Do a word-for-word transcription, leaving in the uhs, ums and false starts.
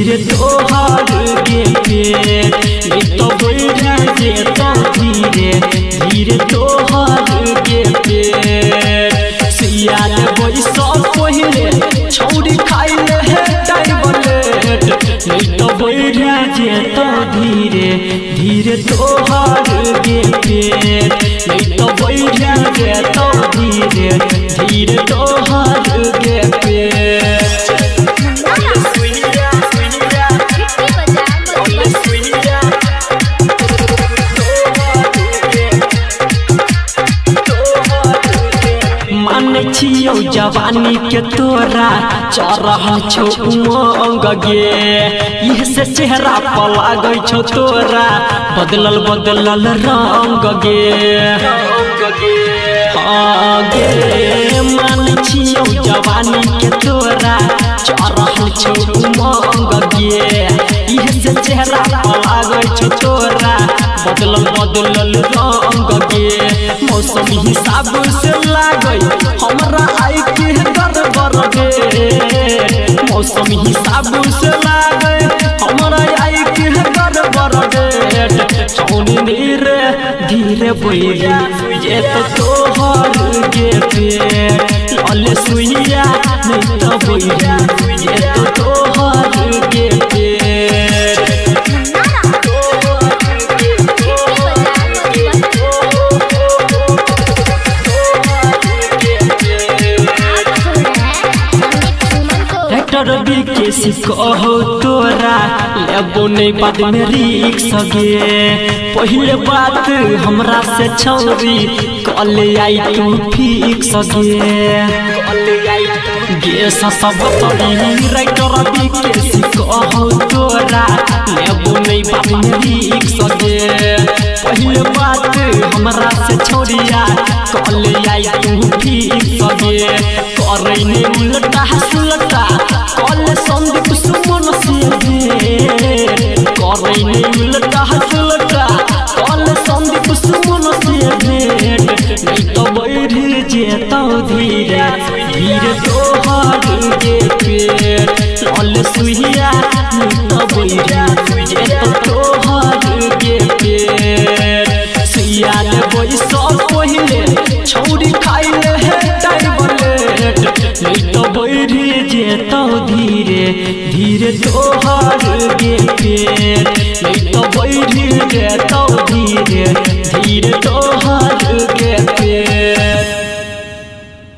धीरे तोहर के पेट नहीं तो बढ़िया जे तो धीरे धीरे तोहर के पेट सिया लेबै सब पहिले छौरी खाइले है टाइबलेट नहीं तो बढ़िया जे तो धीरे धीरे तोहर के पेट नहीं तो बढ़िया जे तो धीरे धीरे तोहर के पेट छियो जवानी के तोरा चरह छो उमंग गे इह से चेहरा पर लागै छो तोरा बदलल बदलल रंग गे हाँ गे मान छियो जवानी के तोरा चरह छो उमंग गे इह से चेहरा पर लागै छो तोरा बदलल बदलल रंग गे मौसम हिसाब से लागै हमरा आई के गड़बड़ गे मौसम हिसाब से लागे हमरा आई के गड़बड़ गे छौनी धीरे धीरे बोली ये तो तोहर के पेट लले सुइया नहीं तो बोली ये तो तोहर के पेट रवि के सिकहो तोरा लेबो नहीं बाद में रिक्स गे पहले बात हमरा से छौरी कल आई तू फिक्स गे गे सब तोरी राइट रवि के सिकहो तोरा लेबो नहीं बाद में रिक्स गे पहले बात हमरा से छोड़िया कल आई तू फिक्स गे करे ने उल्टा सुलटा कल संदीप सुमन से भेट करे ने उल्टा सुलटा कल संदीप सुमन से भेट नहीं तो बढ़ जेता धीरे धीरे तोहर के पेट लल सुइया नहीं तो बढ़ जेता तोहर के पेट सुइया लेबै सब पहिले छौरी खाइले है टाइबलेट नहीं तो बढ़ जेता धीरे धीरे तोहर के पेट नहीं तो बढ़ जेता